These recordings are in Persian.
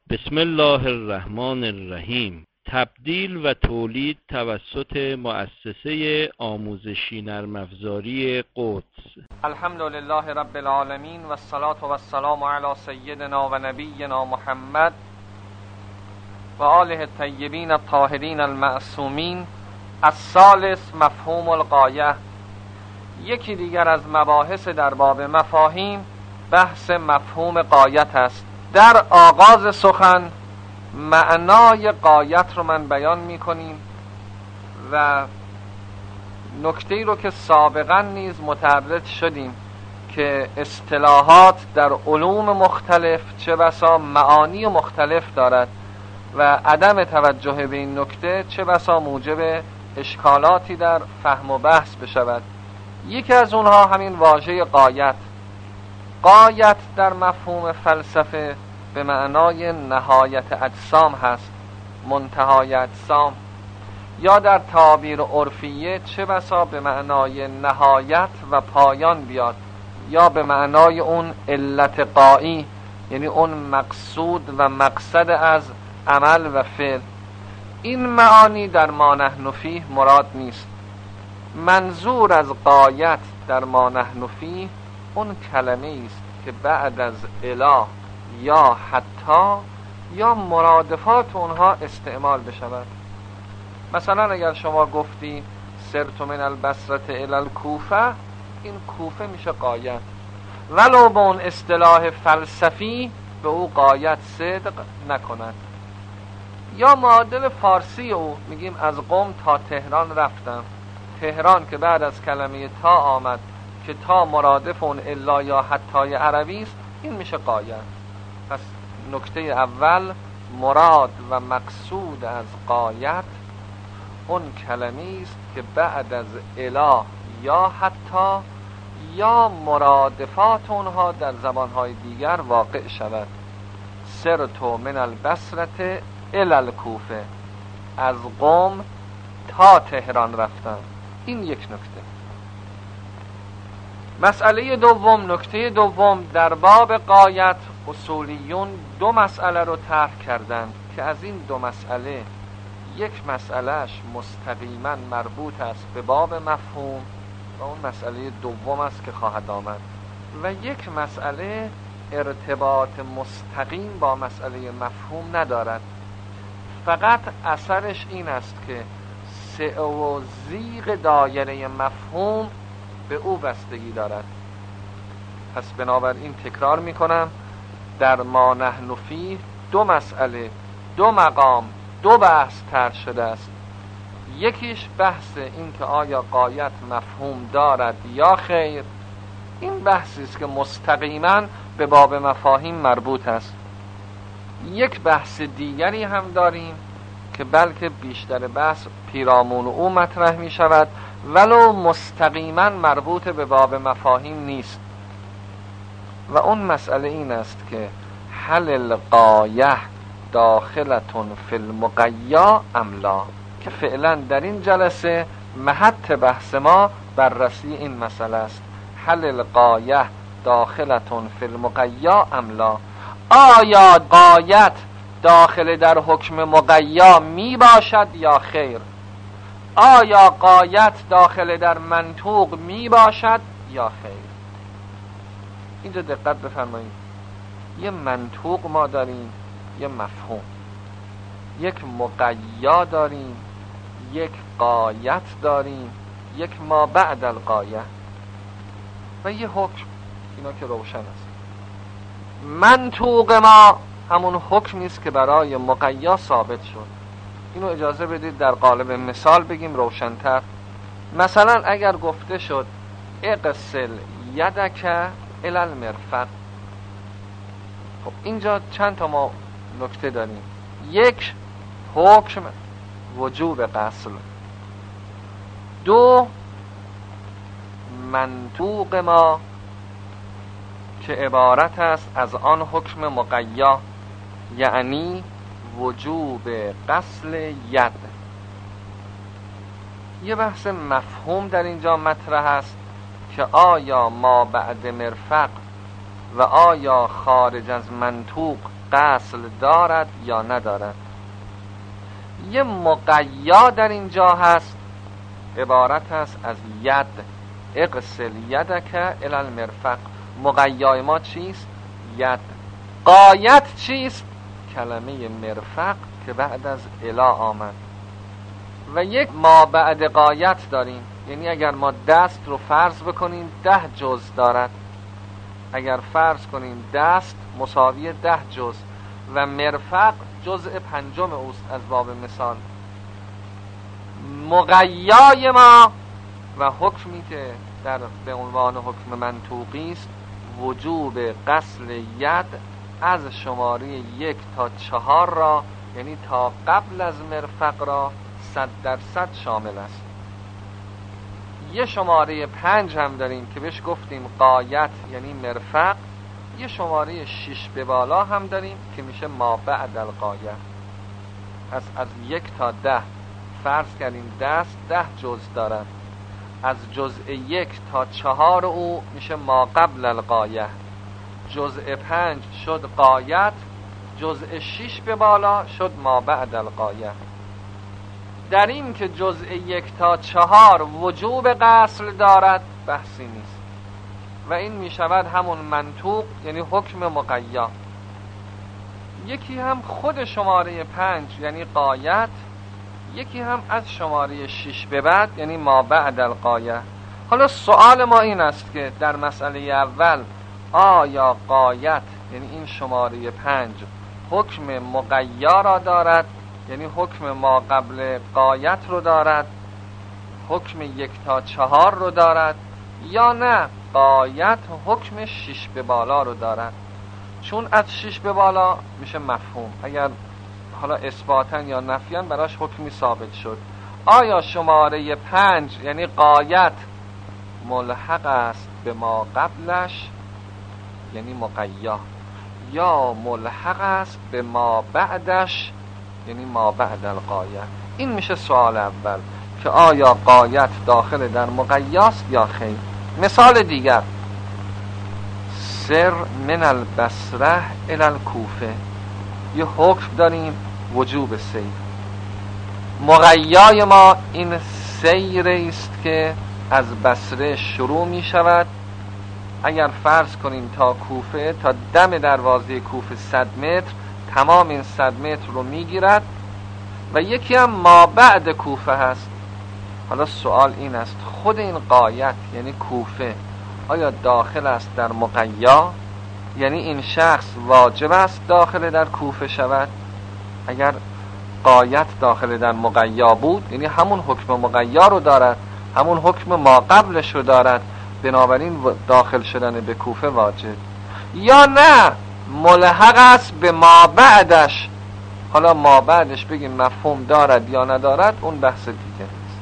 بسم الله الرحمن الرحیم. تبدیل و تولید توسط مؤسسه آموزشی نرم افزاری قدس. الحمدلله رب العالمین و الصلاة و السلام علی سیدنا و نبینا محمد و آله الطیبین الطاهرین المعصومین. الثالث مفهوم الغایه. یکی دیگر از مباحث در باب مفاهیم بحث مفهوم غایت است. در آغاز سخن معنای غایت رو من بیان می‌کنیم و نکته‌ای رو که سابقا نیز متعرض شدیم که اصطلاحات در علوم مختلف چه بسا معانی مختلف دارد و عدم توجه به این نکته چه بسا موجب اشکالاتی در فهم و بحث بشود. یکی از اونها همین واژه غایت. غایت در مفهوم فلسفه به معنای نهایت اجسام هست، منتهای اجسام، یا در تعابیر عرفیه چه بسا به معنای نهایت و پایان بیاد، یا به معنای اون علت غایی، یعنی اون مقصود و مقصد از عمل و فعل. این معانی در ما نحن فیه مراد نیست. منظور از غایت در ما نحن فیه اون کلمه است که بعد از اله یا حتی یا مرادفات اونها استعمال بشود. مثلا اگر شما گفتی سرت من البصره الی الکوفه، این کوفه میشه غایت، ولو به اون اصطلاح فلسفی به او غایت صدق نکند. یا معادل فارسی او میگیم از قم تا تهران رفتم. تهران که بعد از کلمه تا آمد که تا مرادف اون الا یا حتی عربی است، این میشه غایت. پس نکته اول، مراد و مقصود از غایت اون کلمه است که بعد از اله یا حتی یا مرادفات اونها در زبانهای دیگر واقع شود. سرت من البصره الی الکوفه، از قم تا تهران رفتم. این یک نکته. مسئله دوم، نکته دوم، در باب غایت اصولیون دو مسئله رو طرح کردند که از این دو مسئله یک مسئلهش مستقیما مربوط است به باب مفهوم و اون مسئله دوم است که خواهد آمد، و یک مسئله ارتباط مستقیم با مسئله مفهوم ندارد، فقط اثرش این است که سعه و زیغ دایره مفهوم به او بستگی دارد. پس بنابراین تکرار میکنم، در ما نحن فیه دو مسئله، دو مقام، دو بحث طرح شده است. یکیش بحث این که آیا غایت مفهوم دارد یا خیر. این بحثی است که مستقیما به باب مفاهیم مربوط است. یک بحث دیگری هم داریم که بلکه بیشتر بحث پیرامون او مطرح می شود ولو مستقیما مربوط به باب مفاهیم نیست، و اون مسئله این است که هل الغایه داخلتون فی المقیا ام لا، که فعلا در این جلسه محط بحث ما بررسی این مسئله است. هل الغایه داخلتون فی المقیا ام لا، آیا غایت داخل در حکم مقیا می باشد یا خیر؟ آیا غایت داخل در منطوق می باشد یا خیر؟ اینجا دقت بفرمایید. یه منطوق ما داریم، یه مفهوم، یک مقیا داریم، یک غایت داریم، یک ما بعد الغایه و یه حکم. اینا که روشن است. منطوق ما همون حکمی است که برای مقیا ثابت شد. اینو اجازه بدید در قالب مثال بگیم روشن‌تر. مثلا اگر گفته شد اغسل یدک الی المرفق، خب اینجا چند تا ما نکته داریم. یک، حکم وجوب غسل. دو، منطوق ما که عبارت است از آن حکم مقیا، یعنی وجوب غسل ید. یه بحث مفهوم در اینجا مطرح است که آیا ما بعد مرفق و آیا خارج از منطوق غسل دارد یا ندارد. یه مقیا در اینجا هست، عبارت هست از ید، اغسل یدک الی المرفق. مقیای ما چیست؟ ید. غایت چیست؟ کلمه مرفق که بعد از الی آمد. و یک ما بعد غایت داریم، یعنی اگر ما دست رو فرض بکنیم 10 جز دارد. اگر فرض کنیم دست مساوی 10 جز و مرفق جزء 5 اوست از باب مثال. مقیای ما و حکمی که به عنوان حکم منطوقی است وجوب غسل ید از شماره 1 تا 4 را، یعنی تا قبل از مرفق را 100% شامل است. یه شماره 5 هم داریم که بهش گفتیم غایت یعنی مرفق. یه شماره 6 به بالا هم داریم که میشه ما بعد الغایه. از 1 تا 10 فرض کردیم دست 10 جز دارد. از جزء 1 تا 4 او میشه ما قبل الغایه. جزء 5 شد غایت، جزء 6 به بالا شد ما بعد الغایه. در این که جزء 1 تا 4 وجوب غسل دارد بحثی نیست و این میشود همون منطوق، یعنی حکم مقیا. یکی هم خود شماره 5 یعنی غایت، یکی هم از شماره 6 به بعد یعنی ما بعد الغایه. حالا سوال ما این است که در مسئله اول آیا غایت یعنی این شماره 5 حکم مقیا را دارد، یعنی حکم ما قبل غایت رو دارد، حکم 1 تا 4 رو دارد، یا نه غایت حکم 6 به بالا رو دارد؟ چون از 6 به بالا میشه مفهوم، اگر حالا اثباتاً یا نفیاً براش حکمی ثابت شد. آیا شماره 5 یعنی غایت ملحق است به ما قبلش یعنی مقیا، یا ملحق است به ما بعدش یعنی ما بعد الغایه؟ این میشه سوال اول که آیا غایت داخل در مقیاست یا خیر. مثال دیگر، سر من البصره الی الکوفه. یه حکم داریم وجوب سیر. مقیای ما این سیر است که از بصره شروع می شود. اگر فرض کنیم تا کوفه، تا دم دروازه کوفه 100 متر، تمام این 100 متر رو می گیرد و یکی هم ما بعد کوفه هست. حالا سوال این است خود این غایت یعنی کوفه آیا داخل است در مقیا؟ یعنی این شخص واجب است داخل در کوفه شود؟ اگر غایت داخل در مقیا بود یعنی همون حکم مقیا رو دارد، همون حکم ما قبلش رو دارد، بنابراین داخل شدن به کوفه واجب. یا نه ملحق است به ما بعدش. حالا ما بعدش بگیم مفهوم دارد یا ندارد اون بحث دیگه است.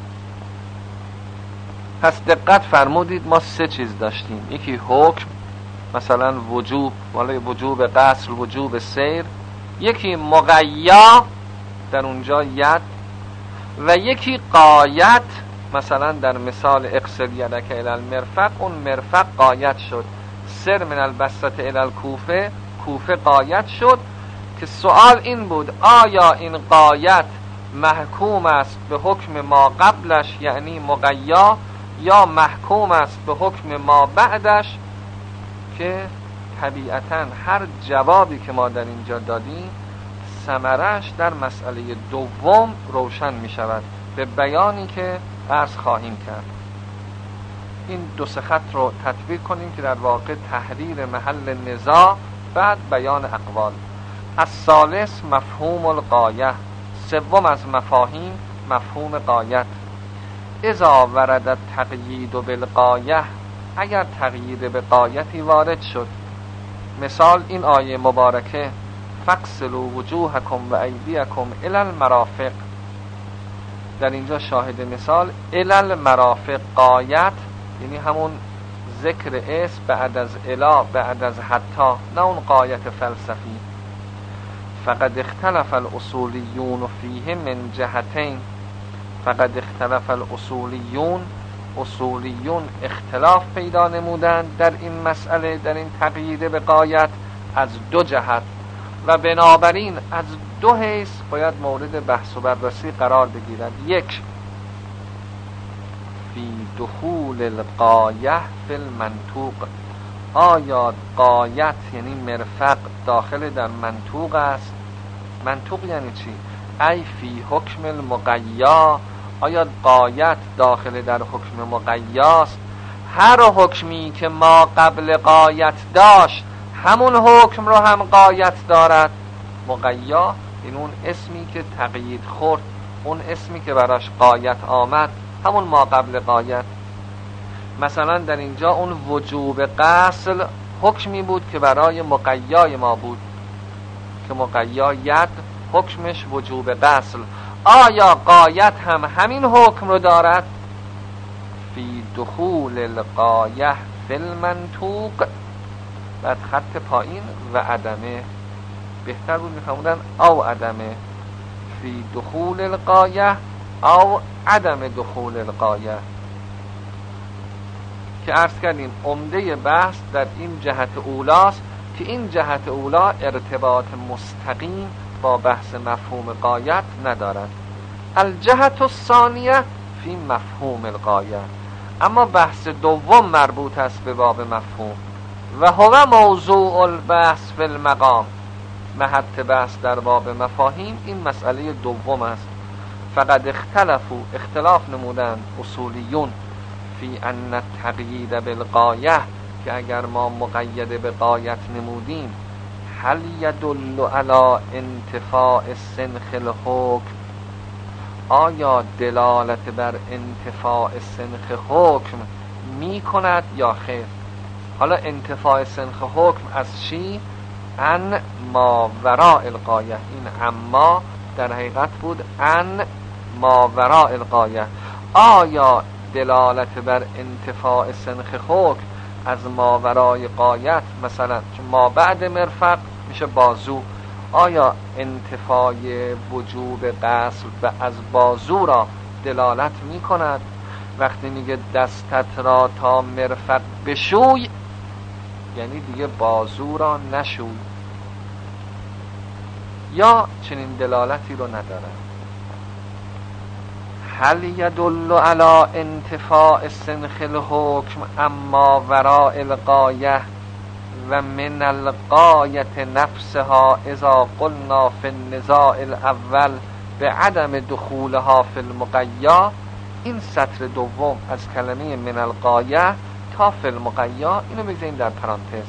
پس دقت فرمودید ما 3 چیز داشتیم، یکی حکم مثلا وجوب، وجوب غسل، وجوب سیر، یکی مقیا در اونجا ید، و یکی غایت مثلا در مثال اغسل یدک الی المرفق، اون مرفق غایت شد. سر من البصره الی الکوفه، کوفه غایت شد. که سوال این بود آیا این غایت محکوم است به حکم ما قبلش یعنی مقیا، یا محکوم است به حکم ما بعدش؟ که طبیعتاً هر جوابی که ما در اینجا دادیم ثمرش در مسئله دوم روشن می شود به بیانی که عرض خواهیم کرد. این 2 خط رو تطبیق کنیم که در واقع تحریر محل نزاع بعد بیان اقوال. الثالث مفهوم الغایه. سوم از مفاهیم مفهوم غایت. اذا ورد التقیید بالغایه، اگر تقیید به غایتی وارد شد. مثال این آیه مبارکه فاغسلوا وجوهکم و ایدیکم الی المرافق. در اینجا شاهد مثال الی المرافق غایت یعنی همون ذکر اسم بعد از الی بعد از حتی، نه اون غایت فلسفی. فقد اختلف الاصولیون فیه من جهتین. فقد اختلف الاصولیون، اصولیون اختلاف پیدا نمودند در این مسئله، در این تقیید به غایت از 2 جهت. و بنابراین از دو حیث باید مورد بحث و بررسی قرار بگیرد. یک، فی دخول الغایه فی المنطوق، آیا غایت یعنی مرفق داخل در منطوق است؟ منطوق یعنی چی؟ ای فی حکم المقیا، آیا غایت داخل در حکم مقیاست؟ هر حکمی که ما قبل غایت داشت همون حکم رو هم غایت دارد. مقیا این اون اسمی که تقیید خورد، اون اسمی که براش غایت آمد، همون ما قبل غایت. مثلا در اینجا اون وجوب غسل حکمی بود که برای مقیای ما بود که مقیا ید حکمش وجوب غسل. آیا غایت هم همین حکم رو دارد؟ فی دخول الغایه فی المنطوق، بعد خط پایین و عدمه، بهتر بود میفهمودن او عدمه، فی دخول الغایه او عدم دخول الغایه، که عرض کردیم عمده بحث در این جهت اولاست که این جهت اولا ارتباط مستقیم با بحث مفهوم غایت ندارد. الجهت الثانیه فی مفهوم الغایه، اما بحث دوم مربوط است به باب مفهوم و هو موضوع البحث فی المقام، محط بحث در باب مفاهیم این مسئله دوم است. فقد اختلاف نمودند اصولیون فی ان التقیید بالغایه، که اگر ما مقید به غایت نمودیم هل یدل علی انتفاء سنخ الحکم، آیا دلالت بر انتفاء سنخ حکم می کند یا خیر؟ حالا انتفاء سنخ حکم از چی؟ ان ما وراء الغایه، این اما در حقیقت بود ان ما وراء الغایه. آیا دلالت بر انتفاء سنخ حکم از ما ورای غایت، مثلا ما بعد مرفق میشه بازو، آیا انتفای وجوب غسل و از بازو را دلالت می کند؟ وقتی میگه دستت را تا مرفق بشوی یعنی دیگه بازو را نشوی، یا چنین دلالتی رو نداره؟ هل یدل علی انتفاء سنخ الحکم اما وراء الغایه و من الغایه نفسها اذا قلنا فی النزاع الاول به عدم دخولها فی المقیا. این سطر دوم از کلمه من الغایه تا فی المقیا، اینو بگذاریم در پرانتز،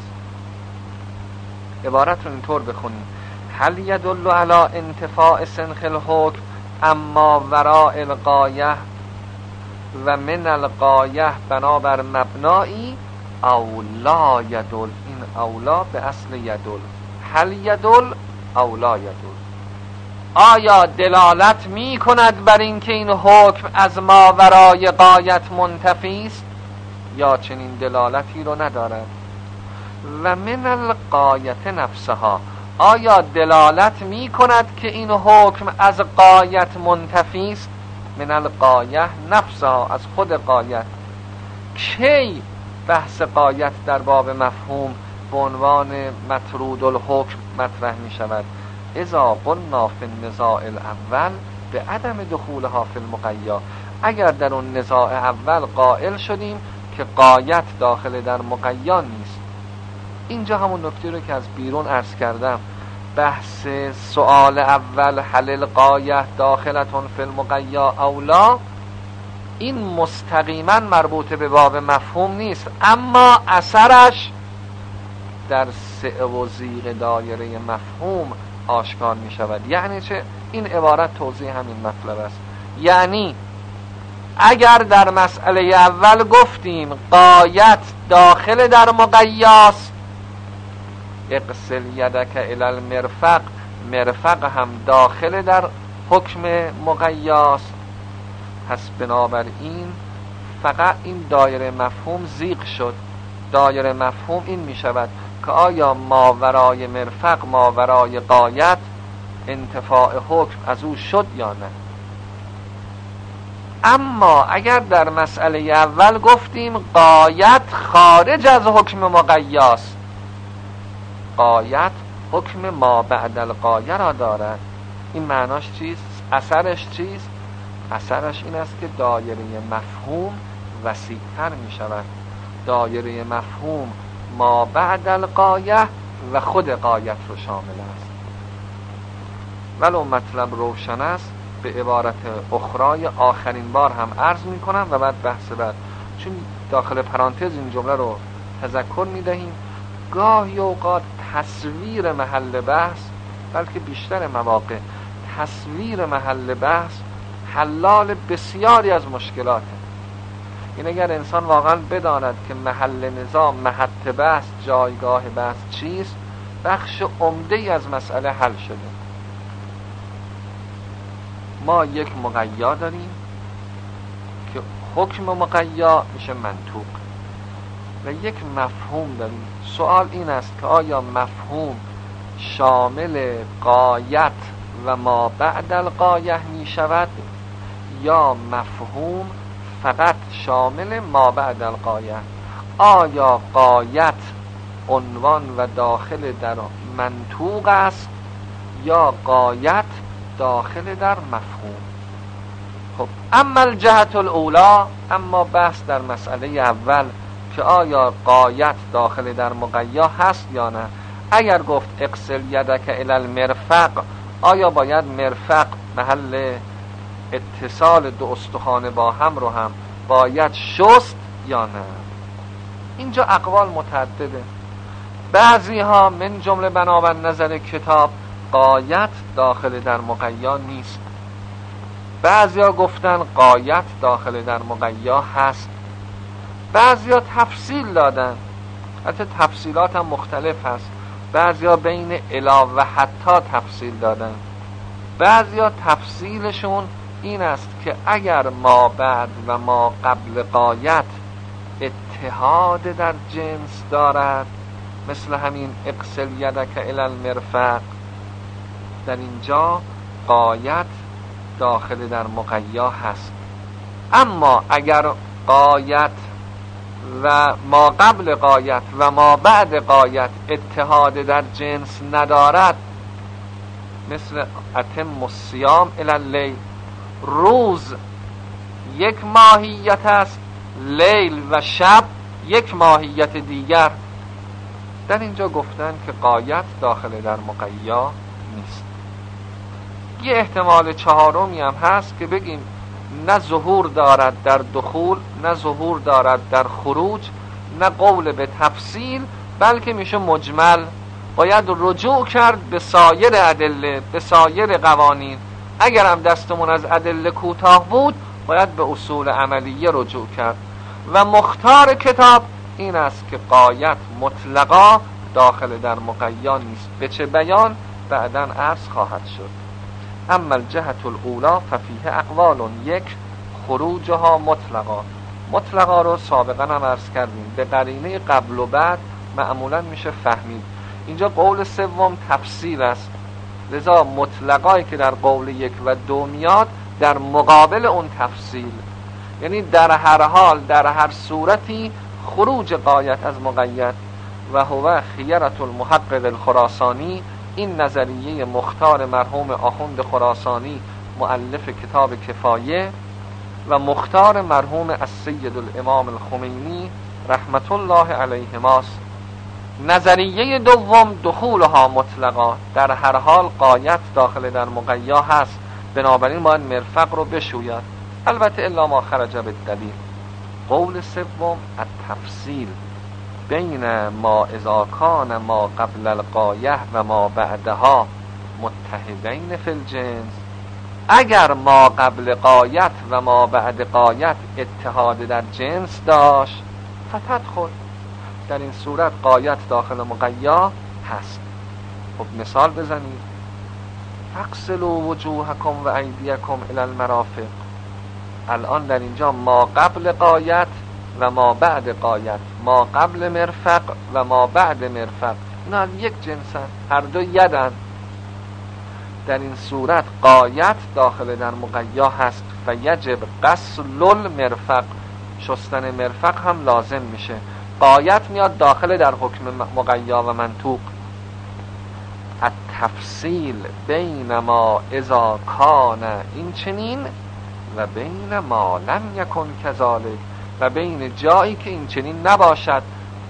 عبارت رو اینطور بخونیم: هل یدل علی انتفاء سنخ الحکم اما وراء الغایه و من الغایه بنابر مبنایی او لا یدل. این اولا به اصل یدل، هل یدل او لا یدل، آیا دلالت می کند بر اینکه این حکم از ما ورای غایت منتفی است یا چنین دلالتی رو ندارد؟ و من الغایت نفسها، آیا دلالت می کند که این حکم از غایت منتفی است؟ من الغایه نفسها، از خود غایت. کی بحث غایت در باب مفهوم به عنوان مطرود الحکم مطرح می شود؟ اذا قلنا فی النزاع الاول به عدم دخولها فی المقیا، اگر در اون نزاع اول قائل شدیم که غایت داخل در مقیا نیست. اینجا همون نکته رو که از بیرون عرض کردم، بحث سؤال اول هل الغایه داخلتون فی المقیا اولا، این مستقیما مربوط به باب مفهوم نیست، اما اثرش در سعه و زیغ دایره مفهوم آشکار می شود. یعنی چه؟ این عبارت توضیح همین مطلب است. یعنی اگر در مسئله اول گفتیم غایت داخل در مقیاست، اغسل یدک الی المرفق، مرفق هم داخل در حکم مقیاست، پس بنابراین فقط این دایره مفهوم زیغ شد. دایره مفهوم این می شود که آیا ماورای مرفق ماورای غایت انتفاع حکم از او شد یا نه. اما اگر در مسئله اول گفتیم غایت خارج از حکم مقیاست، غایت حکم ما بعد الغایه را دارد. این معناش چیست؟ اثرش چیست؟ اثرش این است که دایره مفهوم وسیع‌تر می شود. دایره مفهوم ما بعد الغایه و خود غایت رو شامل است. ولو مطلب روشن است به عبارت اخرای آخرین بار هم عرض می کنم و بعد بحث بعد، چون داخل پرانتز این جمله رو تذکر می دهیم. گاهی اوقات تصویر محل بحث، بلکه بیشتر مواقع تصویر محل بحث حلال بسیاری از مشکلاته. این اگر انسان واقعا بداند که محل نظام، محط بحث، جایگاه بحث چیست، بخش عمده‌ای از مسئله حل شده. ما یک مقیا داریم که حکم مقیا میشه منطوق و یک مفهوم داریم. سوال این است که آیا مفهوم شامل غایت و ما بعد الغایه می شود یا مفهوم فقط شامل ما بعد الغایه؟ آیا غایت عنوان و داخل در منطوق است یا غایت داخل در مفهوم؟ خب اما الجهت الاولا، اما بحث در مسئله اول که آیا غایت داخل در مقیا هست یا نه. اگر گفت اغسل یدک الی المرفق، آیا باید مرفق محل اتصال دو استخوان با هم رو هم باید شست یا نه؟ اینجا اقوال متعدده. بعضی ها من جمله بنابر نظر کتاب غایت داخل در مقیا نیست. بعضی ها گفتن غایت داخل در مقیا هست. بعضی ها تفصیل دادن، حتی تفصیلات هم مختلف هست. بعضی ها بین الی و حتی تفصیل دادن. بعضی ها تفصیلشون این است که اگر ما بعد و ما قبل غایت اتحاد در جنس دارد، مثل همین اغسل یدک الی المرفق، در اینجا غایت داخل در مقیا هست. اما اگر غایت و ما قبل غایت و ما بعد غایت اتحاد در جنس ندارد، مثل اتم الصیام الی اللیل، روز یک ماهیت است، لیل و شب یک ماهیت دیگر، در اینجا گفتن که غایت داخل در مقیا نیست. یه احتمال چهارمی هم هست که بگیم نه ظهور دارد در دخول، نه ظهور دارد در خروج، نه قول به تفصیل، بلکه میشه مجمل. باید رجوع کرد به سایر ادله، به سایر قوانین. اگر هم دستمون از ادله کوتاه بود باید به اصول عملیه رجوع کرد. و مختار کتاب این است که غایت مطلقا داخل در مقیا نیست. به چه بیان بعداً عرض خواهد شد. اما الجهت الاولا ففیه اقوال. یک، خروجها مطلقا. مطلقا رو سابقا هم عرض کردیم، به قرینه قبل و بعد معمولا میشه فهمید. اینجا قول سوم تفصیل است، لذا مطلقایی که در قول 1 و 2 میاد در مقابل اون تفصیل، یعنی در هر حال در هر صورتی خروج غایت از مقید. و هو خیرة المحقق الخراسانی، این نظریه مختار مرحوم آخوند خراسانی مؤلف کتاب کفایه و مختار مرحوم السید الامام الخمینی رحمت الله علیهماست. نظریه دوم دخولها مطلقا، در هر حال غایت داخل در مقیا هست، بنابراین باید مرفق رو بشوید، البته الا ما خرج بالدلیل. قول سوم التفصیل بین ما اذا کان ما قبل الغایه و ما بعدها متحدین فی الجنس، اگر ما قبل غایت و ما بعد غایت اتحاد در جنس داشت فتدخل، در این صورت غایت داخل مقیا هست. خب مثال بزنید. فاغسلوا وجوهکم و ایدیکم الی المرافق، الان در اینجا ما قبل غایت و ما بعد غایت، ما قبل مرفق و ما بعد مرفق، اینا یک جنسن، هر دو یدن. در این صورت غایت داخل در مقیا هست، فیجب غسل المرفق، شستن مرفق هم لازم میشه. غایت میاد داخل در حکم مقیا و منطوق. تفصیل بین ما اذا کان این چنین و بین ما لم یکن کذالک، و بین جایی که این چنین نباشد،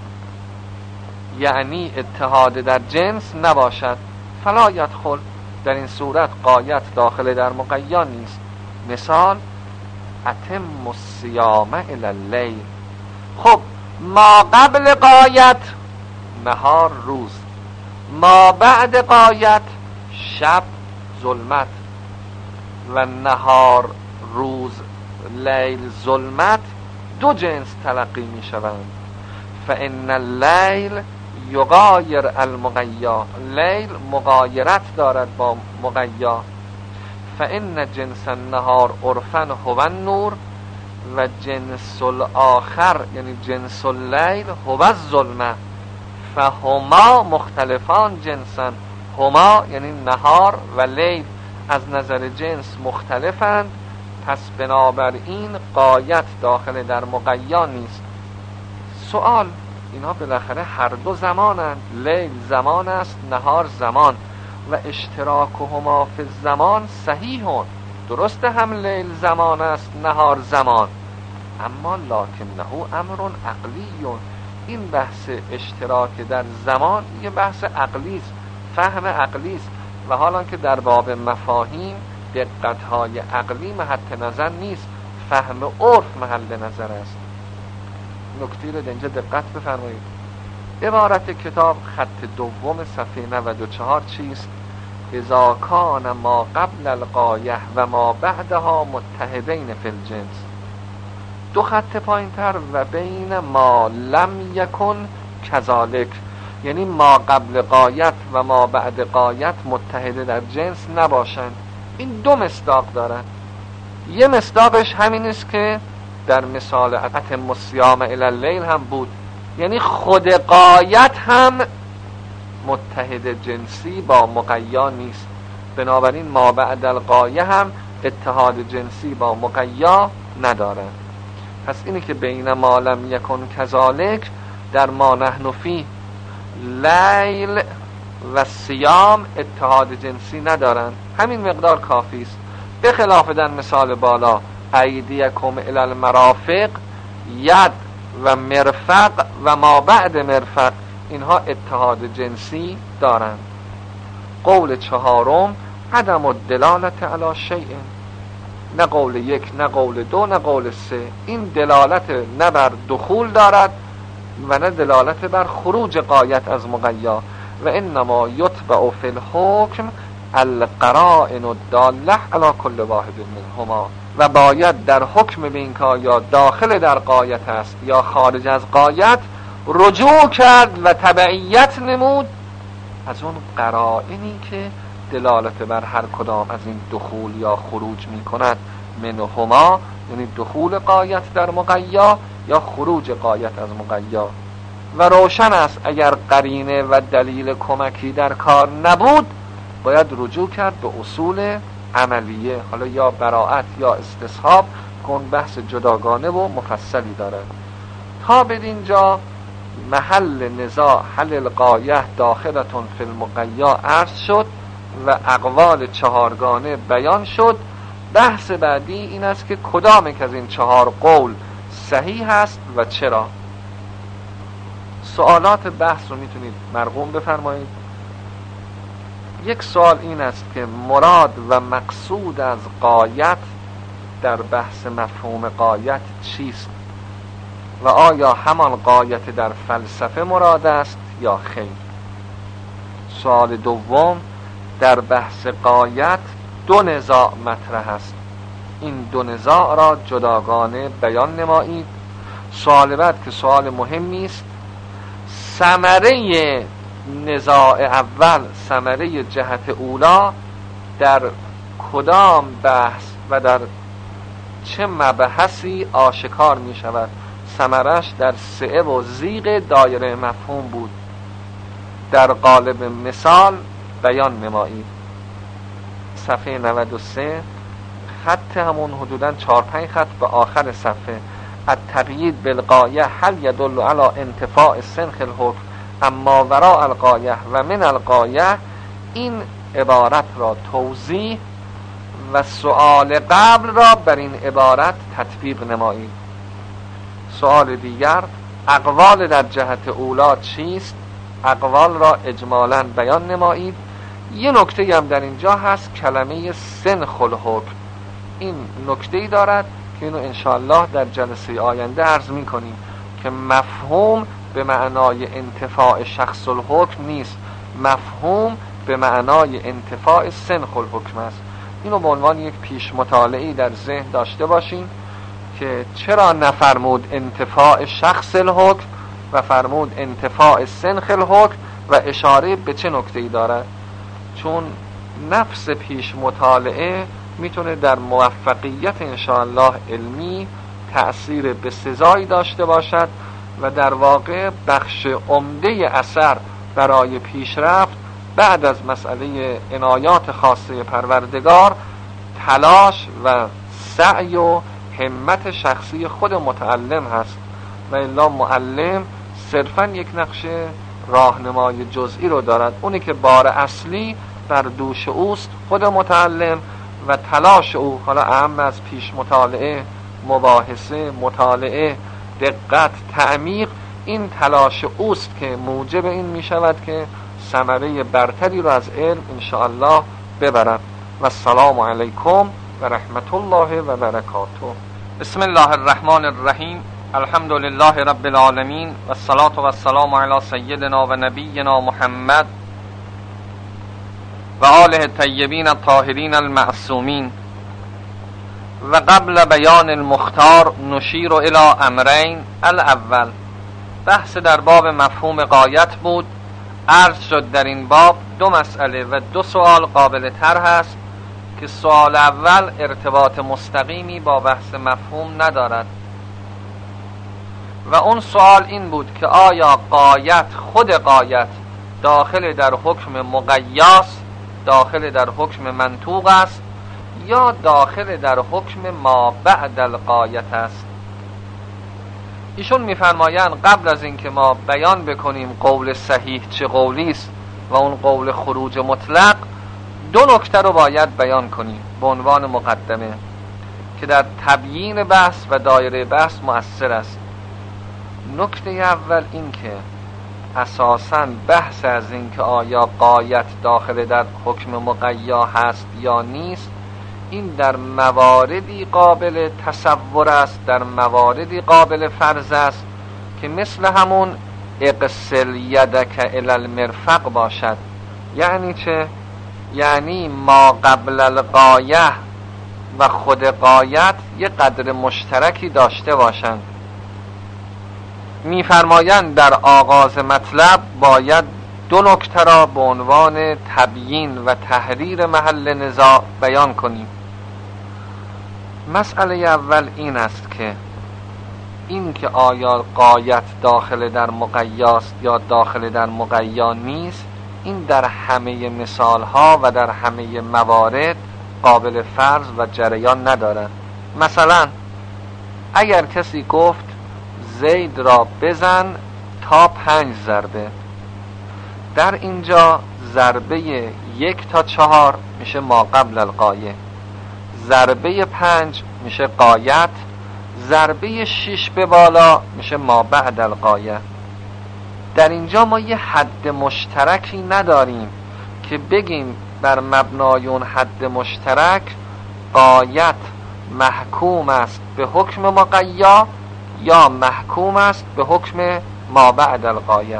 یعنی اتحاد در جنس نباشد. فلا یدخل، در این صورت غایت داخل در مقیا نیست. مثال اتم الصیام الی اللیل. خب ما قبل غایت نهار روز، ما بعد غایت شب ظلمت، و نهار روز لیل ظلمت دو جنس تلقی می شوند. فان اللیل یغایر المقیا، لیل مغایرت دارد با مقیا. فان جنس النهار عرفا هو النور و جنس الاخر یعنی جنس اللیل هو الظلمه، فهما مختلفان جنسا. هما یعنی نهار و لیل از نظر جنس مختلفند، پس بنابراین غایت داخل در مقیا نیست. سوال، اینا بالاخره هر دو زمانند، لیل زمان است، نهار زمان، و اشتراکهما فی الزمان صحیحون، درست هم لیل زمان است نهار زمان، اما لکنه امر عقلی. این بحث اشتراک در زمان یه بحث عقلی است، فهم عقلی است، و حالا که در باب مفاهیم دقت‌های عقلی محل نظر نیست، فهم عرف محل نظر است. نکته رو اینجا دقت بفرمایید. عبارت کتاب خط دوم صفحه 94 چیست؟ اذا کان ما قبل الغایه و ما بعدها متحدین فی الجنس. دو خط پایین تر و بین ما لم یکن کذالک، یعنی ما قبل غایت و ما بعد غایت متحده در جنس نباشند. این دو مصداق دارن. یه مصداقش همین است که در مثال اتم الصیام الی اللیل هم بود، یعنی خود غایت هم متحد جنسی با مقیا نیست، بنابراین ما بعد الغایه هم اتحاد جنسی با مقیا ندارن. پس اینه که بین ما لم یکن کذالک در ما نحن فی لیل و صیام اتحاد جنسی ندارن، همین مقدار کافی است. به خلاف در مثال بالا ایدیکم الی المرافق، ید و مرفق و ما بعد مرفق اینها اتحاد جنسی دارند. قول چهارم عدم الدلالت علی شیء، نه قول یک، نه قول دو، نه قول سه. این دلالت نه بر دخول دارد و نه دلالت بر خروج غایت از مقیا. و انما یتبع فی الحکم القرائن الداله علی کل واحد منهما، و باید در حکم به این که یا داخل در غایت است یا خارج از غایت رجوع کرد و تبعیت نمود از اون قرائنی که دلالت بر هر کدام از این دخول یا خروج می کند. منهما یعنی دخول غایت در مقیا یا خروج غایت از مقیا. و روشن است اگر قرینه و دلیل کمکی در کار نبود باید رجوع کرد به اصول عملیه، حالا یا براءت یا استصحاب، کن بحث جداگانه و مفصلی داره. تا بدینجا محل نزاع حل الغایه داخلتون فی المقیا عرض شد و اقوال چهارگانه بیان شد. بحث بعدی این است که کدام یک از این چهار قول صحیح است و چرا. سوالات بحث رو میتونید مرقوم بفرمایید. یک سوال این است که مراد و مقصود از غایت در بحث مفهوم غایت چیست و آیا همان غایت در فلسفه مراد است یا خیر. سوال دوم، در بحث غایت دو نزاع مطرح است، این دو نزاع را جداگانه بیان نمایید. سوال بعد که سوال مهمی است، ثمره نزاع اول، ثمره جهت اولا در کدام بحث و در چه مبحثی آشکار می شود؟ ثمرش در سعه و زیغ دایره مفهوم بود. در قالب مثال بیان نمایید. صفحه 93 خط همون حدوداً 4-5 خط به آخر صفحه. التقیید بالغایه هل یدل علی انتفاع سنخ الحکم اما وراء الغایه و من الغایه، این عبارت را توضیح و سؤال قبل را بر این عبارت تطبیق نمایید. سؤال دیگر، اقوال در جهت اولا چیست؟ اقوال را اجمالاً بیان نمایید. یه نکته هم در اینجا هست، کلمه سنخ الحکم. این نکته‌ای دارد که اینو انشاءالله در جلسه آینده عرض می‌کنیم که مفهوم به معنای انتفاع شخص الحکم نیست، مفهوم به معنای انتفاع سنخ الحکم است. اینو به عنوان یک پیش مطالعه‌ای در ذهن داشته باشیم که چرا نفرمود انتفاع شخص الحکم و فرمود انتفاع سنخ الحکم و اشاره به چه نکته‌ای دارد. چون نفس پیش مطالعه میتونه در موفقیت انشاءالله علمی تأثیر به سزایی داشته باشد و در واقع بخش عمده اثر برای پیشرفت بعد از مسئله عنایات خاصه پروردگار تلاش و سعی و همت شخصی خود متعلم هست و الا معلم صرفا یک نقش راهنمای جزئی رو دارد. اونی که بار اصلی بر دوش اوست خود متعلم و تلاش او، حالا اهم از پیش مطالعه، مباحثه، مطالعه، دقت، تعمیق، این تلاش اوست که موجب این می شود که ثمره برتری رو از علم انشاءالله ببرد. و السلام علیکم و رحمت الله و برکاته. بسم الله الرحمن الرحیم. الحمد لله رب العالمین و الصلاة و السلام علی سیدنا و نبینا محمد و آله الطیبین الطاهرین المعصومین. و قبل بیان المختار نشیر الی امرین. الاول، بحث در باب مفهوم غایت بود. عرض شد در این باب دو مسئله و دو سوال قابل طرح هست که سوال اول ارتباط مستقیمی با بحث مفهوم ندارد و اون سوال این بود که آیا غایت، خود غایت، داخل در حکم مقیاس، داخل در حکم منطوق است یا داخل در حکم ما بعد الغایت است؟ ایشون میفرمایند قبل از اینکه ما بیان بکنیم قول صحیح چه قولی است و اون قول خروج مطلق، دو نکته رو باید بیان کنیم به عنوان مقدمه که در تبیین بحث و دایره بحث مؤثر است. نکته اول این که اساساً بحث از این که آیا غایت داخل در حکم مقیا هست یا نیست، این در مواردی قابل تصور است، در مواردی قابل فرض است که مثل همون اغسل یدک الی المرفق باشد. یعنی چه؟ یعنی ما قبل الغایه و خود غایت یه قدر مشترکی داشته باشند. میفرمایند در آغاز مطلب باید دو نکته را به عنوان تبیین و تحریر محل نزاع بیان کنیم. مسئله اول این است که این که آیا غایت داخل در مقیاست یا داخل در مقیا نیست، این در همه مثالها و در همه موارد قابل فرض و جریان ندارد. مثلا اگر کسی گفت زید را بزن تا 5 ضربه، در اینجا ضربه 1 تا 4 میشه ما قبل الغایه، ضربه 5 میشه غایت، ضربه 6 به بالا میشه ما بعد الغایه. در اینجا ما یه حد مشترکی نداریم که بگیم بر مبنای اون حد مشترک غایت محکوم است به حکم مقیا یا محکوم است به حکم ما بعد الغایه.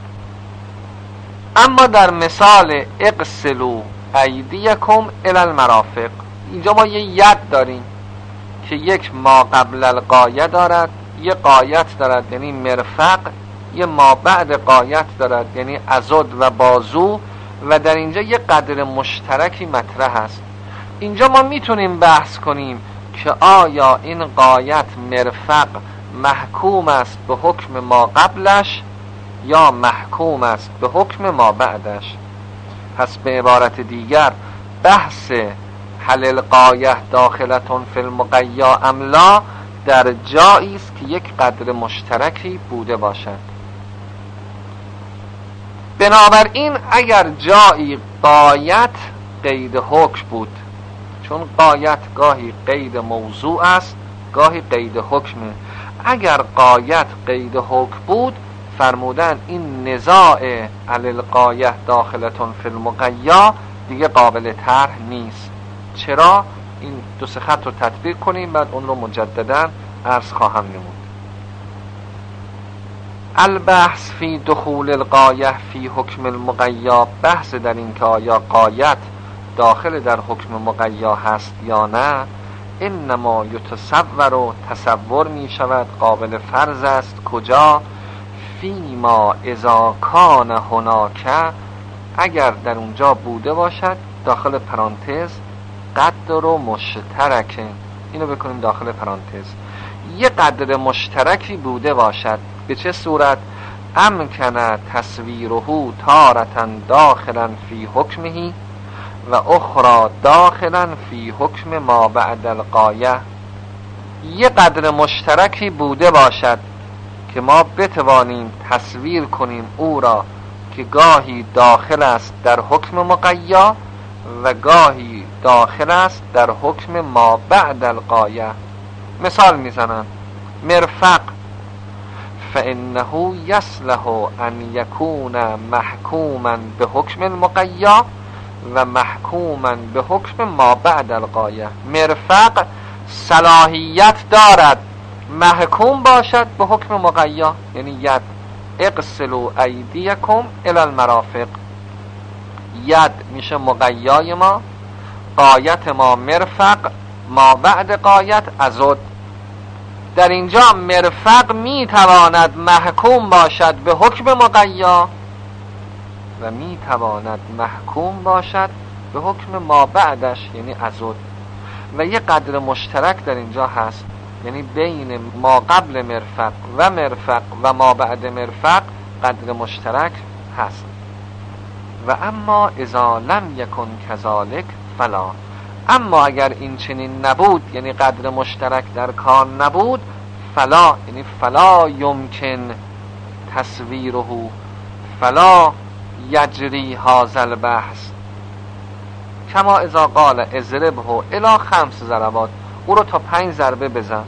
اما در مثال اغسلوا ایدیکم الی المرافق، اینجا ما یه ید داریم که یک ما قبل الغایه دارد، یه غایت دارد یعنی مرفق، یه ما بعد غایت دارد یعنی عضد و بازو، و در اینجا یه قدر مشترکی مطرح است. اینجا ما میتونیم بحث کنیم که آیا این غایت مرفق محکوم است به حکم ما قبلش یا محکوم است به حکم ما بعدش. پس به عبارت دیگر بحث هل الغایه داخلتون فی المقیا ام لا در جایی است که یک قدر مشترکی بوده باشد. به بنابراین اگر جایی غایت قید حکم بود، چون غایت گاهی قید موضوع است گاهی قید حکمه، اگر غایت قید حکم بود فرمودن این نزاع علی الغایه داخلتون فی المقیا دیگه قابل طرح نیست. چرا؟ این دو سه خط رو تطبیق کنیم بعد اون رو مجددا عرض خواهم نمود. البحث فی دخول الغایه فی حکم المقیا، بحث در این که آیا غایت داخل در حکم مقیا هست یا نه، انما یتصور و تصور می شود، قابل فرض است. کجا؟ فیما اذا کان هناک، اگر در اونجا بوده باشد، داخل پرانتز قدر و مشترک، اینو بکنیم داخل پرانتز، یه قدر مشترکی بوده باشد. به چه صورت؟ امکنه تصویره تارة داخلا فی حکمه و اخرى داخلا فی حکم ما بعد الغایه، یه قدر مشترکی بوده باشد که ما بتوانیم تصویر کنیم او را که گاهی داخل است در حکم مقیا و گاهی داخل است در حکم ما بعد الغایه. مثال میزنم، مرفق فإنه یصلح ان یکون محکوما به حکم المقیا و محکوما به حکم ما بعد الغایه. مرفق صلاحیت دارد محکوم باشد به حکم مقیا، یعنی ید، اغسلوا ایدیکم الی المرافق، ید میشه مقیای ما، غایت ما مرفق، ما بعد غایت عضد. در اینجا مرفق میتواند محکوم باشد به حکم مقیا و میتواند محکوم باشد به حکم ما بعدش یعنی عضد. و یه قدر مشترک در اینجا هست، یعنی بین ما قبل مرفق و ما بعد مرفق قدر مشترک هست. و اما اذا لم یکن کذالک فلا، اما اگر این چنین نبود، یعنی قدر مشترک در کار نبود، فلا یعنی فلا یمکن تصویره، فلا یجری هذا البحث کما اذا قال اضربه الی 5 ضربات، او رو تا 5 ضربه بزن.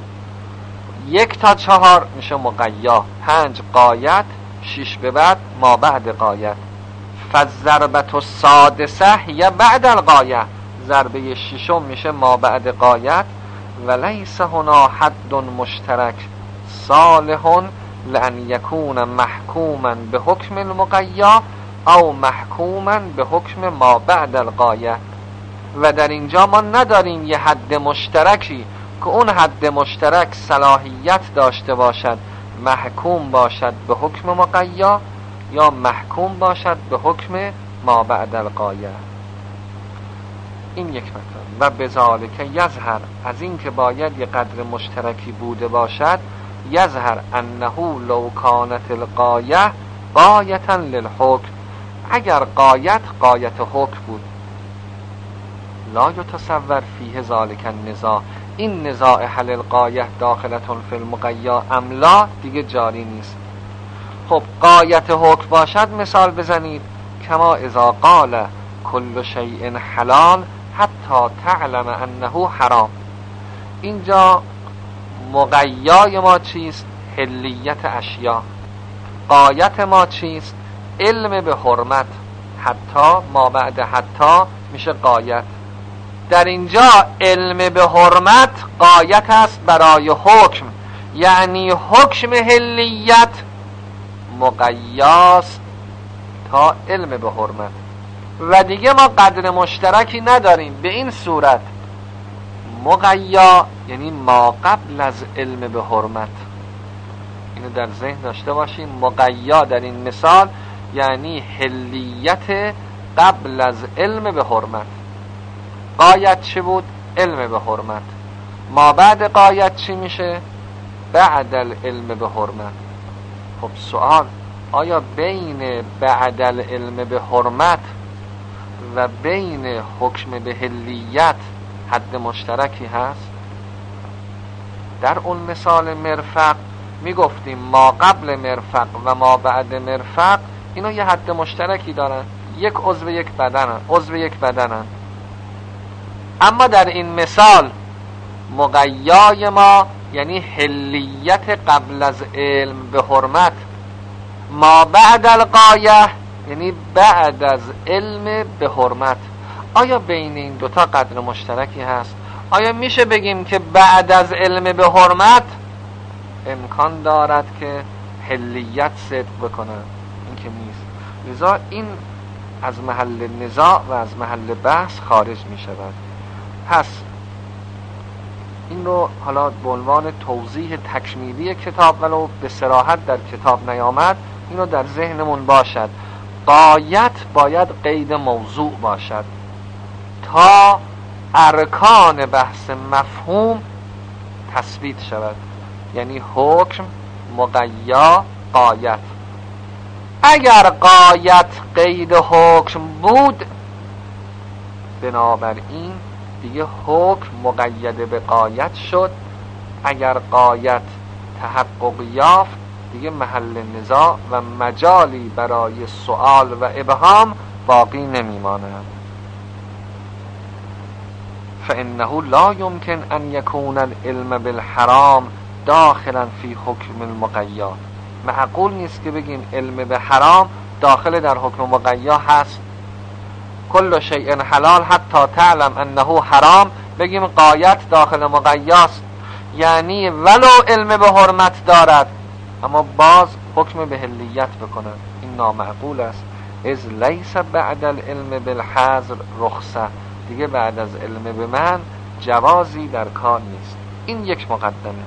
1 تا 4 میشه مقیا، 5 غایت، 6 به بعد ما بعد غایت. فالضربة السادسه هی بعد الغایه، ضربه ششم میشه ما بعد غایت. و لیس هنا حد مشترک صالح لان یکون محکوما به حکم المقیا او محکوما به حکم ما بعد الغایه. و در اینجا ما نداریم یه حد مشترکی که اون حد مشترک صلاحیت داشته باشد محکوم باشد به حکم مقیا یا محکوم باشد به حکم ما بعد الغایه. این یک مطلب. و بذالک یظهر، از این که باید یه قدر مشترکی بوده باشد، یظهر انه لو کانت الغایه غایتا للحکم، اگر غایت حکم بود، لا یتصور فیه ذالک النزاع، این نزاع حل الغایه داخلتون فی المقیا ام لا دیگه جاری نیست. خب غایت حکم باشد مثال بزنید، کما اذا قال کل شیء حلال حتی تعلم انه حرام. اینجا مقیای ما چیست؟ حلیت اشیا. غایت ما چیست؟ علم به حرمت. حتی ما بعد حتی میشه غایت. در اینجا علم به حرمت غایت است برای حکم، یعنی حکم حلیت مقیاست تا علم به حرمت و دیگه ما قدر مشترکی نداریم. به این صورت مقیا یعنی ما قبل از علم به حرمت، اینو در ذهن داشته باشیم. مقیا در این مثال یعنی حلیت قبل از علم به حرمت. غایت چی بود؟ علم به حرمت. ما بعد غایت چی میشه؟ بعد العلم به حرمت. خب سوال، آیا بین بعد العلم به حرمت و بین حکم به حلیت حد مشترکی هست؟ در اون مثال مرفق میگفتیم ما قبل مرفق و ما بعد مرفق اینا یه حد مشترکی دارن، یک عضو یک بدنن. اما در این مثال مقیای ما یعنی حلیت قبل از علم به حرمت، ما بعد الغایه یعنی بعد از علم به حرمت. آیا بین این دوتا قدر مشترکی هست؟ آیا میشه بگیم که بعد از علم به حرمت امکان دارد که حلیت صدق بکنه؟ این که نیست. لذا این از محل نزاع و از محل بحث خارج می شود. پس این رو حالا به عنوان توضیح تکمیلی کتاب، ولو به صراحت در کتاب نیامد، این رو در ذهنمون باشد. غایت باید قید موضوع باشد تا ارکان بحث مفهوم تثبیت شود، یعنی حکم، مقیا، غایت. اگر غایت قید حکم بود، بنابراین دیگه حکم مقید به غایت شد. اگر غایت تحقق یافت، دیگه محل نزاع و مجالی برای سؤال و ابهام باقی نمیماند. فإنه لا يمكن أن يكون العلم بالحرام داخلا في حکم المقیا. معقول نیست که بگیم علم به حرام داخل در حکم مقیا هست. کل شیء حلال حتی تعلم انه حرام، بگیم غایت داخل مقیاست، یعنی ولو علم به حرمت دارد اما باز حکم به حلیت بکنه. این نامعقول است. از لیس بعد العلم بالحظر رخصه، دیگه بعد از علم به من جوازی در کار نیست. این یک مقدمه.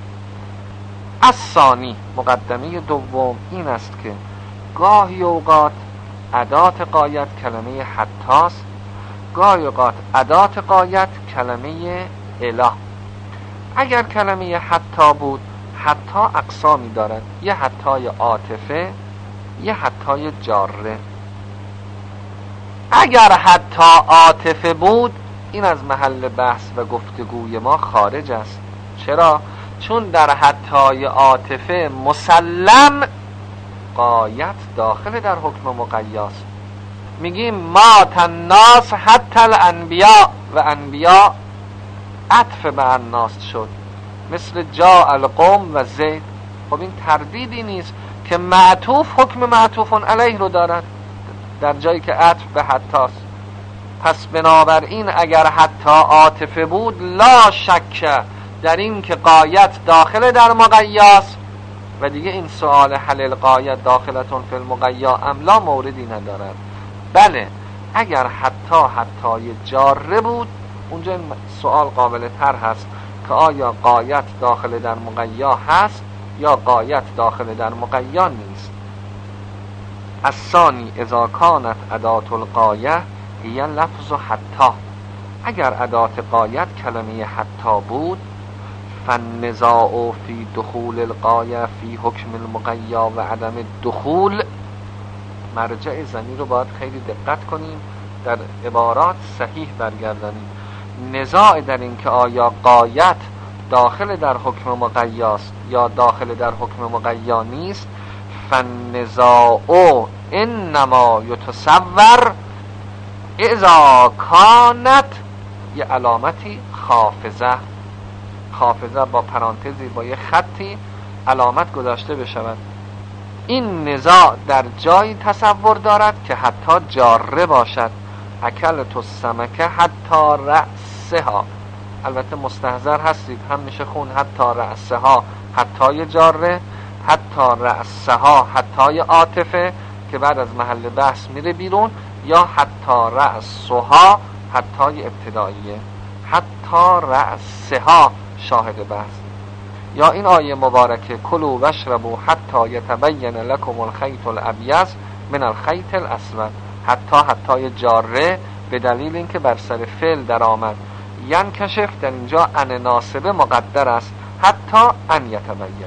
الثانی، مقدمه دوم این است که گاهی اوقات ادات غایت کلمه حتاست، گاهی اوقات ادات غایت کلمه اله. اگر کلمه حتا بود، حتا اقسامی دارد، یه حتای عاطفه، یه حتای جاره. اگر حتا عاطفه بود، این از محل بحث و گفتگوی ما خارج است. چرا؟ چون در حتای عاطفه مسلم غایت داخل در حکم مقیاست. میگیم ما الناس حتی الانبیاء، و انبیاء عطف به الناس شد، مثل جاء القوم و زید. خب این تردیدی نیست که معطوف حکم معطوف علیه رو دارد در جایی که عطف به حتاست. پس بنابراین اگر حتی عاطفه بود، لا شک در این که غایت داخل در مقیاست و دیگه این سؤال حل غایت داخلتون فی المقیا املا موردی ندارد. بله اگر حتای جاره بود، اونجا این سؤال قابل تر هست که آیا غایت داخل در مقیا هست یا غایت داخل در مقیا نیست. الثانی اذا کانت ادات الغایه هی لفظ حتی، اگر ادات غایت کلمه حتی بود، فالنزاع فی دخول الغایه فی حکم المقیا و عدم دخول، مرجع ضمیر رو باید خیلی دقت کنیم، در عبارات صحیح برگردانیم. نزاع در این که آیا غایت داخل در حکم مقیاست یا داخل در حکم مقیا نیست. فالنزاع انما یتصور اذا کانت، یه علامتی خافضه با پرانتزی با یه خطی علامت گذاشته بشود. این نزاع در جایی تصور دارد که حتی جاره باشد. اکلت السمکه حتی رأسها، البته مستحضر هستید، هم میشه خون حتی رأسها حتی جاره، حتی رأسها حتی عاطفه که بعد از محل بحث میره بیرون، یا حتی رأسها حتی ابتداییه، حتی رأسها شاهد بحث. یا این آیه مبارکه کلوا واشربوا حتی یتبین لکم الخیط الابیض من الخیط الاسود، حتی جاره به دلیل اینکه بر سر فعل در آمد. ینکشف در اینجا ان ناسبه مقدر است، حتی ان یتبین.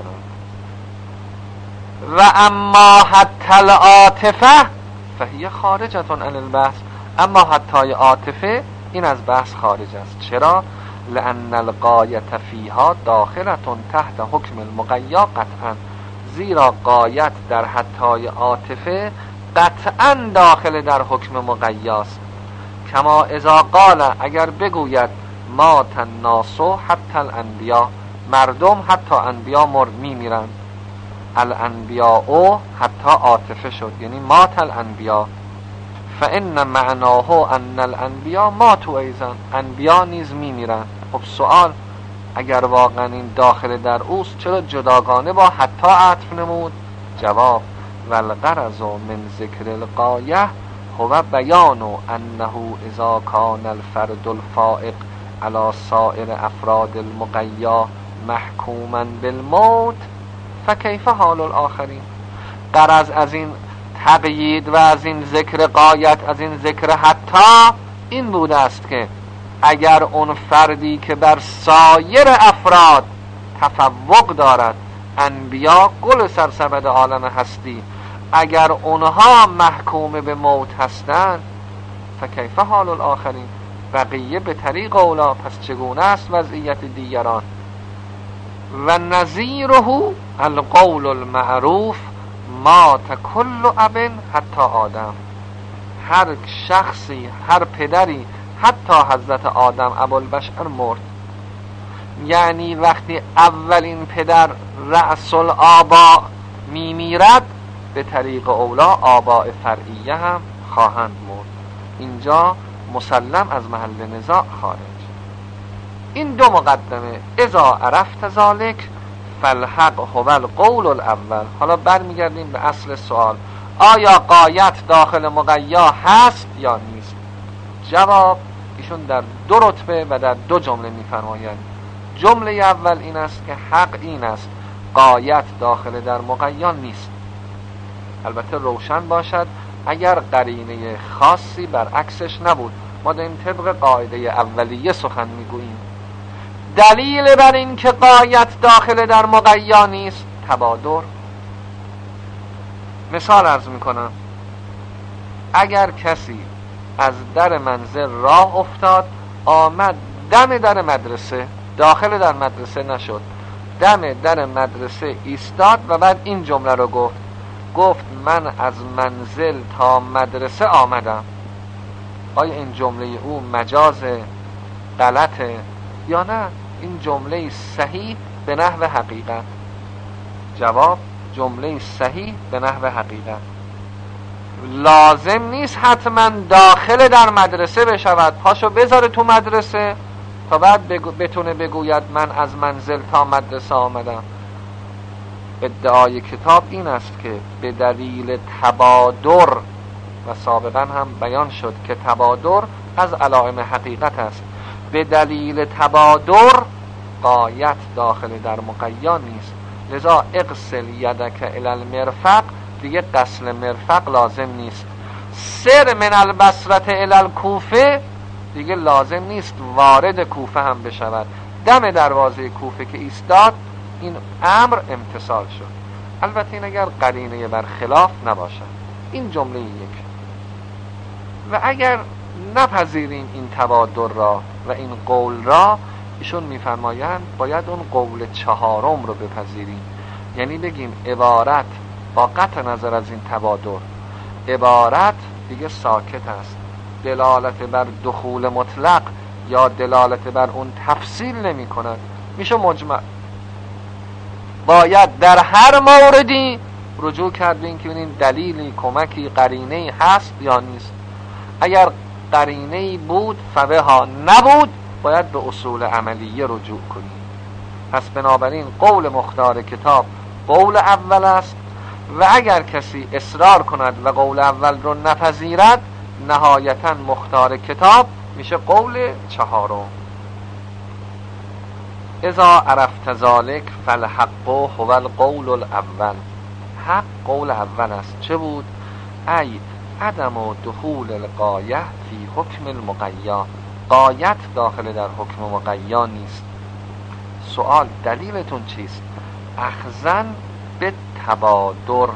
و اما حتی العاطفه فهی خارجه عن البحث، اما حتی عاطفه این از بحث خارج است. چرا؟ لأن الغایة فیها داخلة تحت حکم المقیا قطعا، زیرا غایت در حتی عاطفه قطعا داخل در حکم مقیاست. کما اذا قال، اگر بگوید مات الناس حتی الانبیا، مردم حتی انبیا میمیرند. الانبیا او حتی عاطفه شد، یعنی مات الانبیا. فان معناه ان الانبیا ماتوا ایضا، انبیا نیز میمیرند. خب سوال، اگر واقعا این داخل در اوست چرا جداگانه با حتی عطف نمود؟ جواب: والغرض من ذکر الغایه هو بیان انه اذا کان الفرد الفائق على سائر افراد المقیا محکوما بالموت فکیف حال الاخرین. غرض از این تقیید و از این ذکر غایت، از این ذکر حتی، این بوده است که اگر اون فردی که بر سایر افراد تفوق دارد، انبیا گل سرسبد عالم هستی، اگر اونها محکوم به موت هستند، فکیف حال الاخرین، بقیه به طریق اولا، پس چگونه است وضعیت دیگران؟ و نظیره القول المعروف مات کل اب حتی آدم. هر شخصی، هر پدری، حتی حضرت آدم ابوالبشر مرد. یعنی وقتی اولین پدر رأس الآباء میمیرد، به طریق اولا آباء فرعیه هم خواهند مرد. اینجا مسلم از محل نزاع خارج. این دو مقدمه. اذا عرفت ذلک فالحق هو القول الاول. حالا برمیگردیم به اصل سوال، آیا غایت داخل مقیا هست یا نیست؟ جواب: ایشون در دو رتبه و در دو جمله میفرمایند. جمله اول این است که حق این است غایت داخل در مقیا نیست. البته روشن باشد اگر قرینه خاصی برعکسش نبود. ما داریم طبق قاعده اولیه سخن میگوییم. دلیل بر این که غایت داخل در مقیا نیست تبادر. مثال عرض میکنم، اگر کسی از در منزل راه افتاد، آمد دم در مدرسه، داخل در مدرسه نشد، دم در مدرسه ایستاد و بعد این جمله رو گفت من از منزل تا مدرسه آمدم. آیا این جمله او مجاز غلطه یا نه؟ این جمله صحیح به نحو حقیقت. جواب: جمله صحیح به نحو حقیقت. لازم نیست حتما داخل در مدرسه بشود، پاشو بذاره تو مدرسه تا بعد بتونه بگوید من از منزل تا مدرسه آمدم. ادعای کتاب این است که به دلیل تبادر، و سابقا هم بیان شد که تبادر از علائم حقیقت است، به دلیل تبادر غایت داخل در مقیا نیست. لذا اغسل یدک الی المرفق، دیگه غسل مرفق لازم نیست. سر من البصره الی الکوفه، دیگه لازم نیست وارد کوفه هم بشود. دم دروازه کوفه که ایستاد، این امر امتثال شد. البته این اگر قرینه بر خلاف نباشد. این جمله یک. و اگر نپذیریم این تبادر را و این قول را، ایشون میفرمایند باید اون قول چهارم رو بپذیریم. یعنی بگیم عبارت با قطع نظر از این تبادر، عبارت دیگه ساکت است، دلالت بر دخول مطلق یا دلالت بر اون تفصیل نمی کند، میشه مجمل. باید در هر موردی رجوع کردیم که ببینیم دلیلی، کمکی، قرینه‌ای هست یا نیست. اگر قرینه‌ای بود فبها، نبود باید به اصول عملیه رجوع کنیم. پس بنابراین قول مختار کتاب قول اول است و اگر کسی اصرار کند و قول اول رو نپذیرد، نهایتا مختار کتاب میشه قول چهارم. اذا عرفت ذلک فالحق هو القول الاول. حق قول اول است. چه بود؟ ای عدم دخول الغایه فی حکم المقیا، غایت داخل در حکم مقیا نیست. سوال: دلیلتون چیست؟ اخذن به تبادر.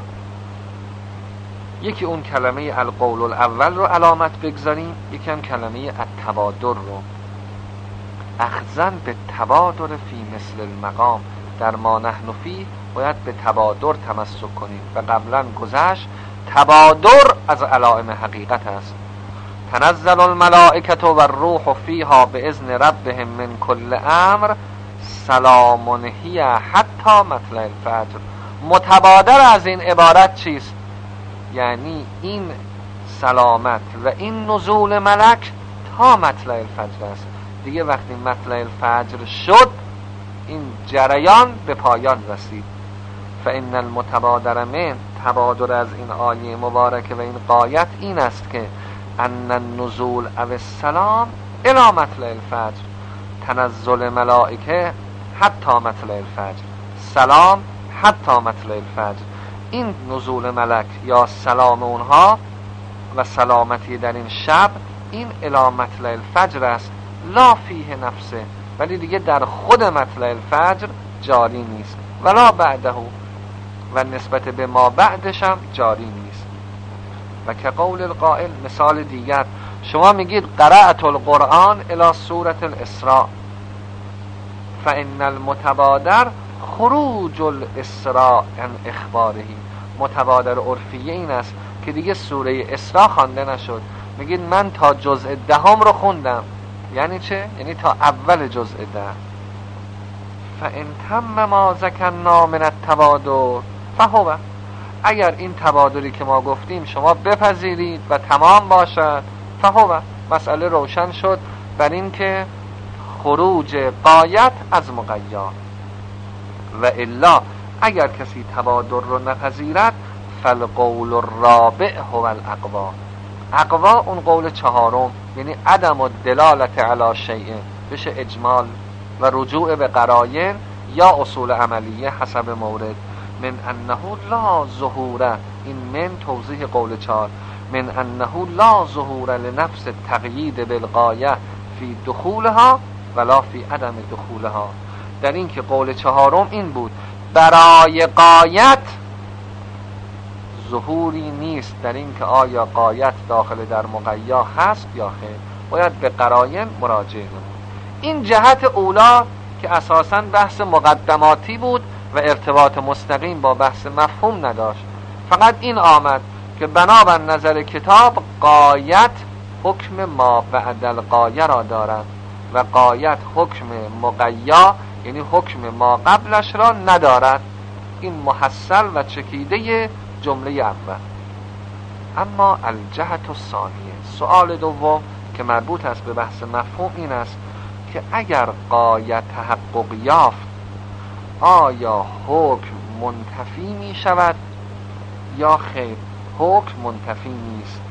یکی اون کلمه القول الاول رو علامت بگذاریم، یکی هم کلمه التبادر رو. اخذن به تبادر فی مثل المقام، در ما نحن فیه باید به تبادر تمسک کنیم و قبلا گذشت تبادر از علائم حقیقت است. تنزل الملائکة و الروح فیها باذن ربهم من کل امر سلام هی حتی مطلع الفجر. متبادر از این عبارت چیست؟ یعنی این سلامت و این نزول ملک تا مطلع الفجر است. دیگه وقتی مطلع الفجر شد این جریان به پایان رسید. فإن المتبادر من، تبادر از این آیه مبارکه و این قایت این است که ان النزول او السلام الی مطلع الفجر، تنزل ملائکه حتی مطلع الفجر، سلام حتی مطلع الفجر. این نزول ملک یا سلام اونها و سلامتی در این شب این الی مطلع الفجر است، لا فیه نفسه، ولی دیگه در خود مطلع الفجر جاری نیست، ولا بعده، و نسبت به ما بعدش هم جاری نیست. و که قول القائل، مثال دیگر، شما میگید قرأت القرآن الی سورة الاسراء، فإن المتبادر خروج الاسراء عن اخبارهی. متبادر عرفیه این است که دیگه سوره اسراء خوانده نشد، میگید من تا جزء 10 رو خوندم. یعنی چه؟ یعنی تا اول جزء 10. فإن تم ما ذکرنا من التبادر فهو، اگر این تبادری که ما گفتیم شما بپذیرید و تمام باشد، فهو، مسئله روشن شد بر این که خروج غایت از مقیا. و الا اگر کسی تبادر رو نپذیرد فالقول الرابع هو الاقوا. اقوا اون قول چهارم، یعنی عدم الدلالت علی شیء، بشه اجمال و رجوع به قراین یا اصول عملیه حسب مورد. من انه لا ظهور، این من توضیح قول 4، من انه لا ظهور لنفس التقیید بالغایه فی دخولها ولا فی عدم دخولها. در این که قول 4 این بود برای غایت ظهوری نیست در این که آیا غایت داخل در مقیا هست یا خیر، باید به قراین مراجعه نمود. این جهت اولا که اساساً بحث مقدماتی بود و ارتباط مستقیم با بحث مفهوم نداشت، فقط این آمد که بنابر نظر کتاب غایت حکم ما بعد الغایه را دارد و غایت حکم مقیا یعنی حکم ما قبلش را ندارد. این محصل و چکیده جمله اول. اما الجهت الثانیه، سؤال دوم که مربوط است به بحث مفهوم این است که اگر غایت تحقق یافت آیا حکم منتفی می شود یا خیر؟ حکم منتفی نیست.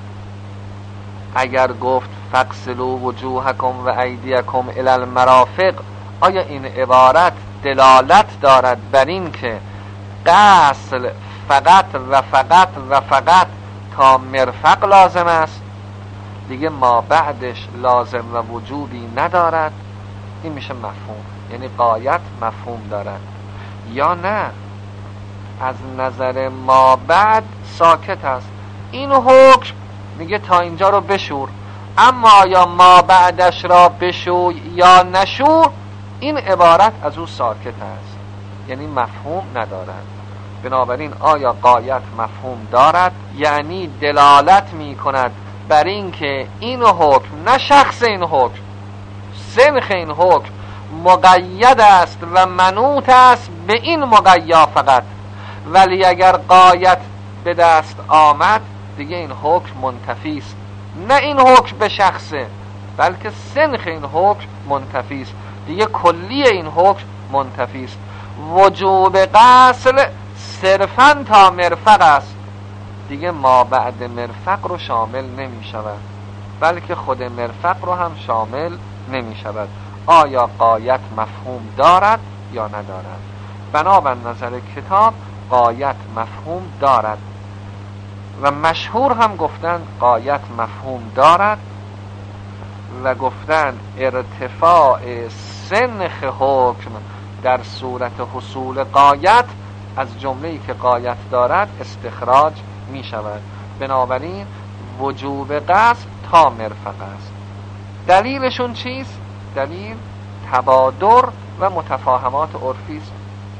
اگر گفت فاغسلوا وجوهکم و ایدیکم الی المرافق، آیا این عبارت دلالت دارد بر این که غسل فقط و فقط و فقط تا مرفق لازم است، دیگه ما بعدش لازم و وجوبی ندارد؟ این میشه مفهوم، یعنی غایت مفهوم دارد. یا نه، از نظر ما بعد ساکت است، این حکم میگه تا اینجا رو بشور، اما یا ما بعدش را بشوی یا نشور، این عبارت از او ساکت است، یعنی مفهوم ندارد. بنابراین آیا غایت مفهوم دارد؟ یعنی دلالت می کند بر این که این حکم، نه شخص این حکم، سنخ این حکم مقید است و منوط است به این مقیا فقط، ولی اگر غایت به دست آمد دیگه این حکم منتفی است. نه این حکم به شخصه، بلکه سنخ این حکم منتفی است، دیگه کلی این حکم منتفی است. وجوب غسل صرفاً تا مرفق است، دیگه ما بعد مرفق رو شامل نمی شود، بلکه خود مرفق رو هم شامل نمی شود. آیا غایت مفهوم دارد یا ندارد؟ بنابر نظر کتاب غایت مفهوم دارد و مشهور هم گفتن غایت مفهوم دارد و گفتن ارتفاع سنخ حکم در صورت حصول غایت از جمله‌ای که غایت دارد استخراج می شود. بنابراین وجوب غسل تا مرفق است. دلیلشون چیست؟ دلیل تبادر و متفاهمات عرفی است.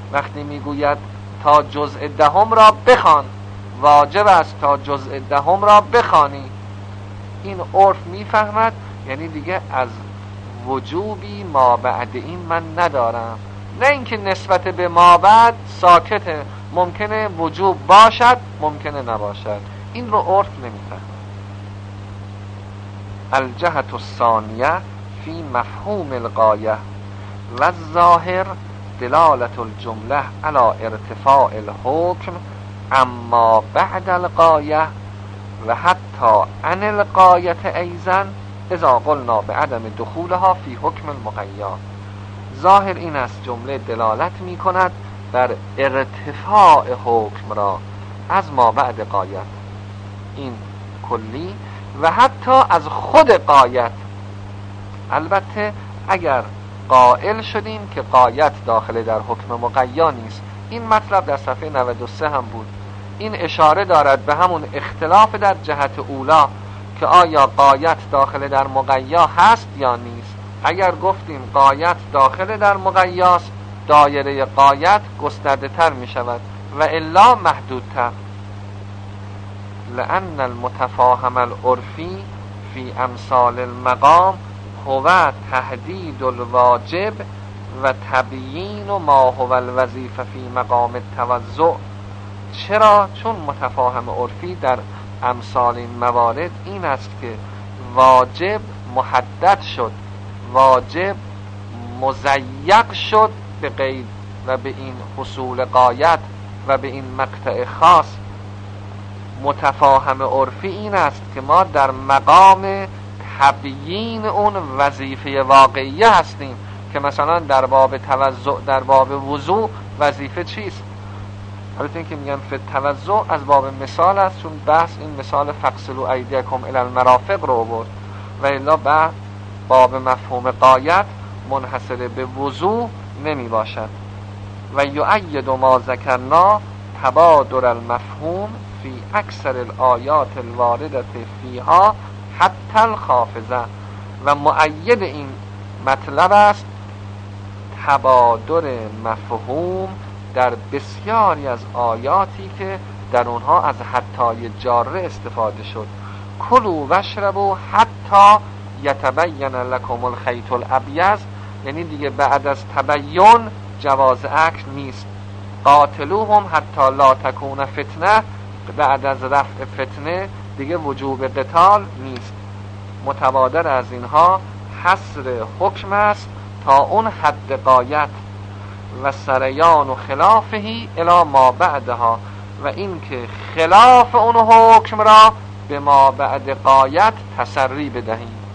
وقتی میگوید تا جزء دهم را بخوان، واجب است تا جزء دهم را بخوانی، این عرف میفهمد یعنی دیگه از وجوبی ما بعد این من ندارم. نه اینکه نسبت به ما بعد ساکته، ممکنه وجوب باشد ممکنه نباشد، این رو عرف نمیفهمد. الجهة الثانیه فی مفهوم الغایه و الظاهر دلالت الجمله علی ارتفاع الحکم اما بعد الغایه و حتی عن الغایه ایضا اذا قلنا بعدم دخولها فی حکم المقیا. ظاهر این است جمله دلالت می کند بر ارتفاع حکم را از ما بعد غایت، این کلی، و حتی از خود غایت. البته اگر قائل شدیم که غایت داخل در حکم مقیا نیست، این مطلب در صفحه 93 هم بود، این اشاره دارد به همون اختلاف در جهت اولا که آیا غایت داخل در مقیا هست یا نیست. اگر گفتیم غایت داخل در مقیاست، دایره غایت گسترده تر می شود و الا محدودتر. لأن المتفاهم العرفی فی امثال المقام هو تحدید الواجب و تبیین ما هو الوظیفه فی مقام التوضع. چرا؟ چون متفاهم عرفی در امثال این موارد این است که واجب محدد شد، واجب مضیق شد به قید و به این حصول غایت و به این مقطع خاص. متفاهم عرفی این است که ما در مقام تبیین اون وظیفه واقعیه هستیم که مثلا در باب توضع، در باب وضوع وظیفه چیست؟ البته این که میگن فی التوضع از باب مثال است، چون بحث این مثال فغسلوا ایدیکم الی المرافق رو برد، و الا بعد باب مفهوم غایت منحصر به وضوع نمی باشد. و یؤید ما ذکرنا تبادر المفهوم فی اکثر الآیات الوارده فیها حتی الخافضه. و مؤید این مطلب است تبادر مفهوم در بسیاری از آیاتی که در اونها از حتی جاره استفاده شد. کلوا واشربوا حتی یتبین لکم الخیط الابیض، یعنی دیگه بعد از تبین جواز اکل نیست. قاتلوهم حتی لا تکون فتنه، بعد از رفع فتنه دیگه وجوب قتال نیست. متبادر از اینها حصر حکم است تا اون حد غایت و سریان و خلافهی الی ما بعدها، و این که خلاف اون حکم را به ما بعد غایت تسری بدهیم.